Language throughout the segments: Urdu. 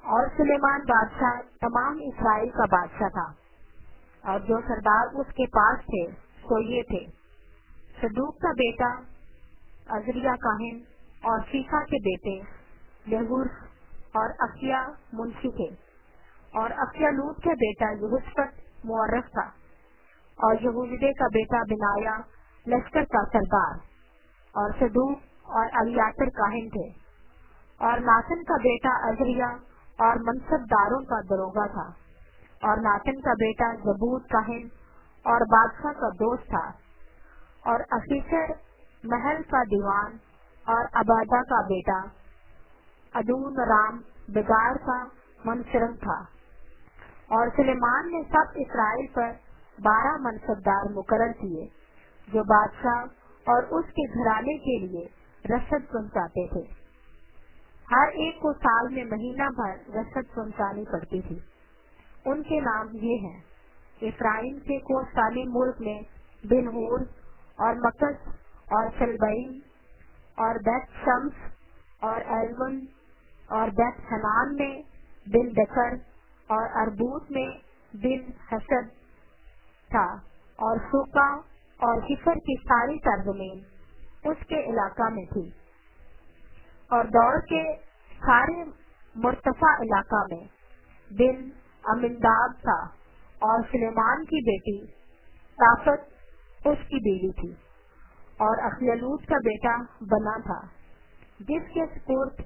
اور سلیمان بادشاہ تمام اسرائیل کا بادشاہ تھا، اور جو سردار اس کے پاس تھے تو یہ تھے: صدوق کا بیٹا عزریہ کاہن، اور فیفا کے بیٹے یہورس اور اخیا منشی تھے، اور اخیالوت کا بیٹا یہوشپت مورخ تھا، اور یہوزدے کا بیٹا بنایا لشکر کا سردار، اور صدوق اور الیاتر کاہن تھے، اور ناتن کا بیٹا عزریہ اور منصب داروں کا دروگا تھا، اور ناتن کا بیٹا زبود کاہن اور بادشاہ کا دوست تھا، اور اخیسر محل کا دیوان، اور عبادہ کا بیٹا ادون رام بگار کا منشرم تھا۔ اور سلیمان نے سب اسرائیل پر 12 منصبدار مقرر کیے جو بادشاہ اور اس کے گھرانے کے لیے رسد پہنچاتے تھے۔ ہر ایک کو سال میں مہینہ بھر رسد پہنچانی پڑتی تھی۔ ان کے نام یہ ہیں: افرائیم کے کوستانی ملک میں بن ہور اور مکس اور شلبعیم اور بیت شمس اور ایلون، اور بیت حنان میں بن دکر، اور اربوت میں بن حسد تھا، اور سوکا اور حفر کی ساری سرزمین اس کے علاقہ میں تھی، اور دوڑ کے سارے مرتفع علاقہ میں بن امنداب تھا، اور سلیمان کی بیٹی طافت اس کی بیوی تھی، اور اخیالوت کا بیٹا بنا تھا جس کے سپرد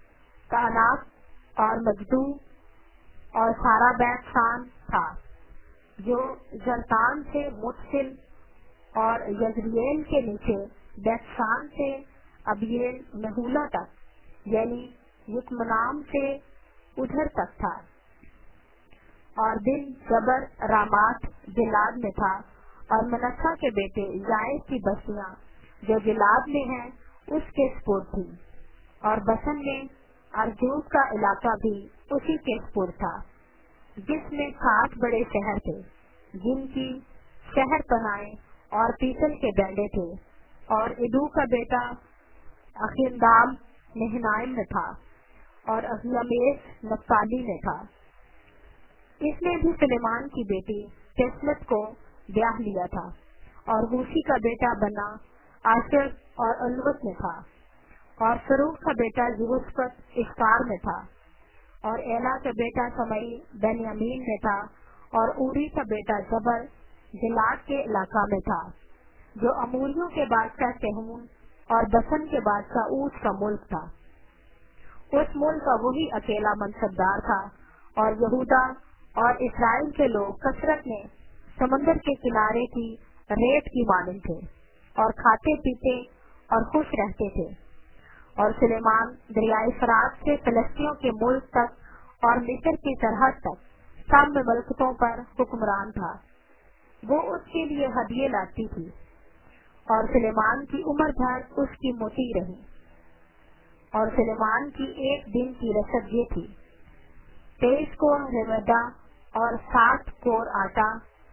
کاناک اور مجدو اور سارا بیت شان تھا، جو زرتان سے متصل، اور یزرییل کے نیچے بیت شان سے ابیل مہولا تک، یعنی یکمنام سے ادھر تک تھا، اور بن جبر رامات گلاد میں تھا، اور منسا کے بیٹے یائز کی بستیاں جو گلاد میں ہیں اس کے سپرد تھی، اور بسن میں ارجوز کا علاقہ بھی اسی کے سپرد تھا، جس میں 60 بڑے شہر تھے جن کی شہر پناہیں اور پیتل کے بینڈے تھے، اور ادو کا بیٹا اخیندام مہنائم میں تھا، اور اہیمیس نفتالی میں تھا۔ اس نے بھی سلیمان کی بیٹی کسلت کو بیاہ لیا تھا، اور ہوشی کا بیٹا بنا آشر اور الوت میں تھا، اور فروخ کا بیٹا یہوشپت اشکار میں تھا، اور ایلا کا بیٹا سمئی بنیامین میں تھا، اور اوری کا بیٹا جبر گلاد کے علاقہ میں تھا، جو اموریوں کے بادشاہ سہون اور بسن کے بادشاہ اوس کا ملک تھا۔ اس ملک کا وہی اکیلا منصبدار تھا، اور یہودا اور اسرائیل کے لوگ کثرت میں سمندر کے کنارے کی ریت کی مانند تھے، اور کھاتے پیتے اور خوش رہتے تھے۔ اور سلیمان دریائے فرات سے فلسطینیوں کے ملک تک اور مصر کی سرحد تک سب مملکتوں پر حکمران تھا۔ وہ اس کے لیے ہدیے لاتی تھی، اور سلیمان کی عمر بھر اس کی موتی رہی۔ اور سلیمان کی ایک دن کی رسد یہ تھی: 23 کور ریویدا اور 60 کور آٹا،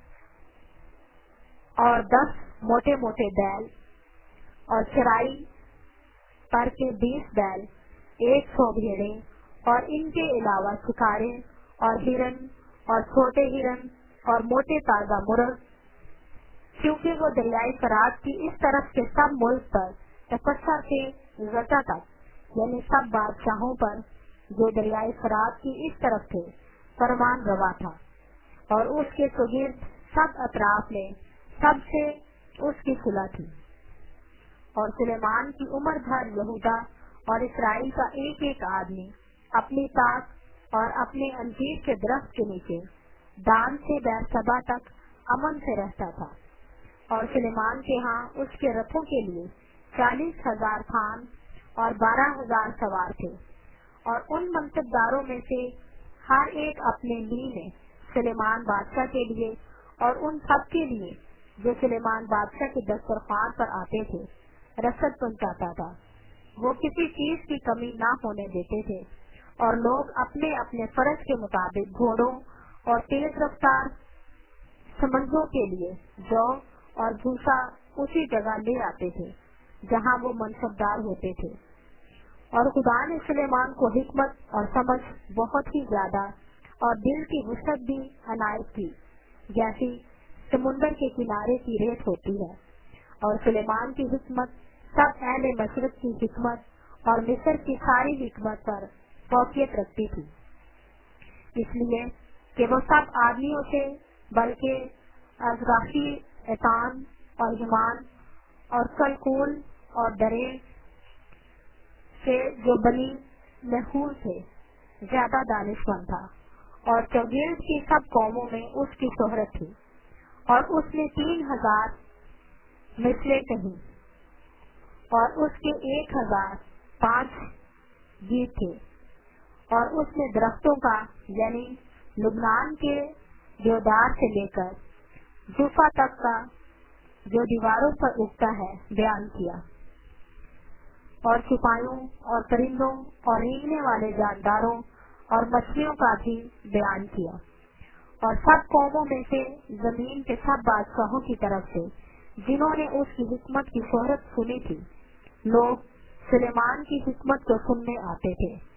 اور 10 موٹے موٹے بیل، اور چرائی پر کے 20 بیل، 100 بھیڑیں، اور ان کے علاوہ شکارے اور ہرن اور چھوٹے ہرن اور موٹے تازہ مرغ، کیونکہ وہ دریائے فرات کی اس طرف کے سب ملک پر تپسا سے غزہ تک، یعنی سب بادشاہوں پر جو دریائے فرات کی اس طرف تھے فرمان روا تھا، اور اس کے شاگرد سب اطراف میں سب سے اس کی صلح تھی۔ اور سلیمان کی عمر بھر یہودا اور اسرائیل کا ایک ایک آدمی اپنی طاق اور اپنے انجیر کے درخت کے نیچے دان سے بیرشبہ تک امن سے رہتا تھا۔ اور سلیمان کے ہاں اس کے رتھوں کے لیے 40,000 خان اور 12,000 سوار تھے، اور ان منصبداروں میں سے ہر ایک اپنے لی میں سلیمان بادشاہ کے لیے اور ان سب کے لیے جو سلیمان بادشاہ کے دسترخوان پر آتے تھے رسد پہنچاتا تھا۔ وہ کسی چیز کی کمی نہ ہونے دیتے تھے، اور لوگ اپنے اپنے فرض کے مطابق گھوڑوں اور تیز رفتار سمندوں کے لیے جو اور بھوسا اسی جگہ لے آتے تھے جہاں وہ منصبدار ہوتے تھے۔ اور خدا نے سلیمان کو حکمت اور سمجھ بہت ہی زیادہ اور دل کی وسعت بھی عنایت کی، جیسی سمندر کے کنارے کی ریت ہوتی ہے۔ اور سلیمان کی حکمت سب اہل مشرق کی حکمت اور مصر کی ساری حکمت پر فوقیت رکھتی تھی، اس لیے کہ وہ سب آدمیوں سے بلکہ ازرافی، ایتان اور ہمان اور کلکول اور درے سے جو بنی محور تھے زیادہ دانشمند تھا، اور چوگیل کی سب قوموں میں اس کی شہرت تھی، اور اس نے 3000 مثلیں کہیں، اور اس کے 1005 گیت تھے، اور اس نے درختوں کا یعنی لبنان کے دیودار سے لے کر زوفا تک کا جو دیواروں پر اگتا ہے بیان کیا، اور سپاہیوں اور پرندوں اور رینگنے والے جانداروں اور مچھلیوں کا بھی بیان کیا، اور سب قوموں میں سے زمین کے سب بادشاہوں کی طرف سے جنہوں نے اس کی حکمت کی شہرت سنی تھی، لوگ سلیمان کی حکمت کو سننے آتے تھے۔